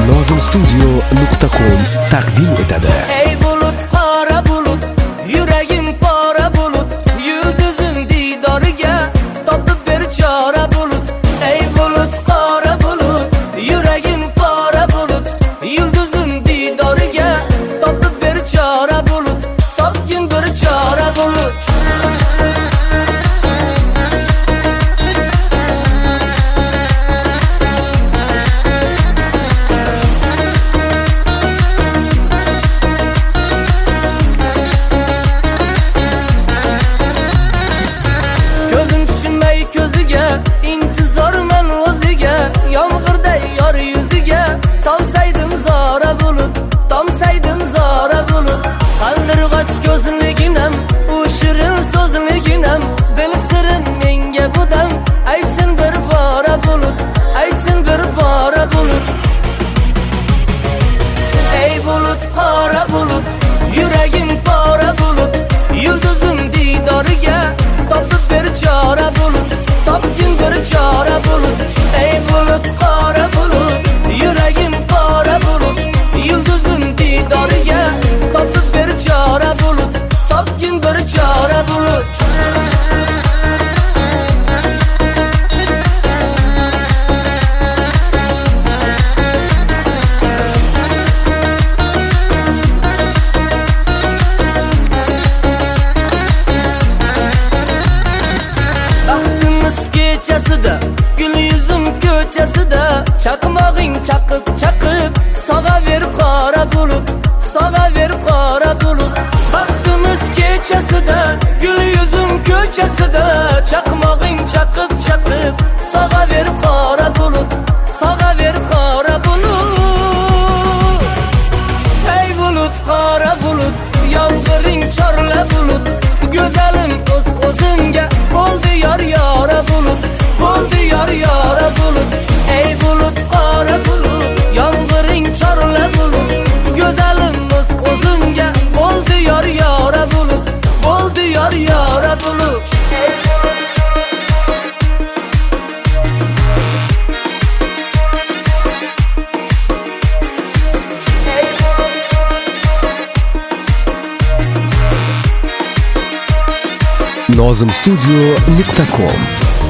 nozimstudio.com taqdim etadi. Ey bulut, qora bulut, yuragim pora bulut, yulduzim didoriga topib ber chora bulut. Ey bulut, qora bulut, yuragim pora bulut, yulduzim didoriga topib ber chora bulut, topgin bir chora bulut. İntizorman o'ziga, yomg'irday yor yuziga, tomsaydim zora bulut, tomsaydim zora bulut. Qaldirg'och ko'zliginam, u shirin so'zliginam, dil sirin menga budam, aytsin bir bora bulut, aytsin bir bora bulut. Ey bulut, qora bulut, yuragim pora bulut, yulduzim didoriga topib ber chora bulut, topgin bir chora bulut. Ey bulut, qora bulut, yuragim pora bulut, yulduzim didoriga topib ber chora bulut, topgin bir chora bulut. Kechasida, gul yuzim ko'chasida, chaqmog'ing chaqib chaqib, sog'aver qora bulut, sog'aver qora bulut. Baxtimiz kechasida, gul yuzim ko'chasida, chaqmog'ing chaqib chaqib, sog'aver qora bulut, sog'aver qora bulut. Ey bulut, qora bulut, yomg'iring chorla bulut, go'zalim o'z-o'zimga bo'ldi yor yora bulut, bo'ldi yor yora bulut. Ey bulut, qora bulut, yomg'iring chorla bulut, go'zalim o'z-o'zimga bo'ldi yor yora bulut, bo'ldi yor yora bulut. nozimstudio.com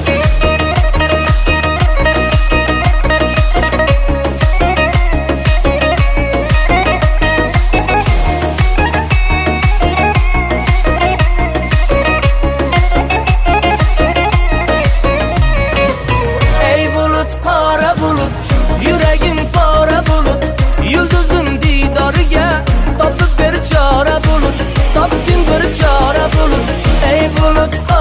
Ey bulut, qora bulut, yuragim pora bulut, yulduzim didoriga topib ber chora bulut, topgin bir chora bulut. Ey bulut,